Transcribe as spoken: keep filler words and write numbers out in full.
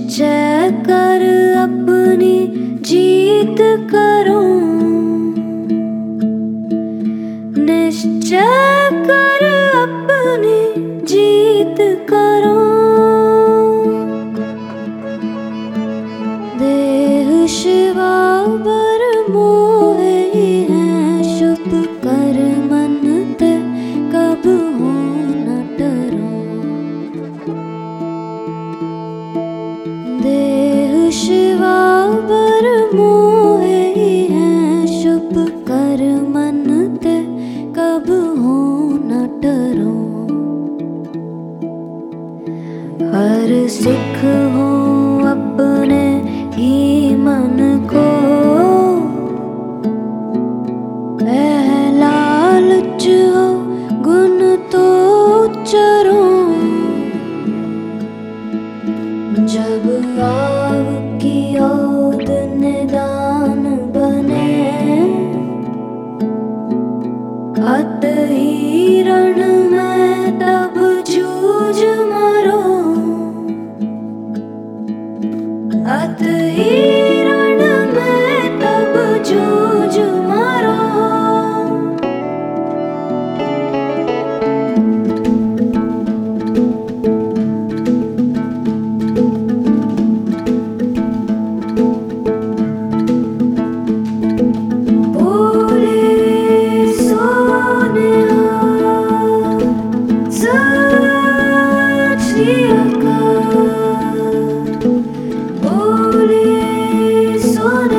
निश्चय कर अपनी जीत करो, निश्चय कर अपनी जीत करो। देह शिवा बर मोहे है, शुभ कर मन ते कब हो न डरो। देह शिवा बर मोहे है, शुभ कर मन ते कब हो न डरो। हर सिख हो अपने ही मन को, वह लालच हो गुण तो चरो। जब आव की ओद निदान बने, अत ही रण में तब जूझ मरो। अत ही रण में तब जूझ मरो। Soon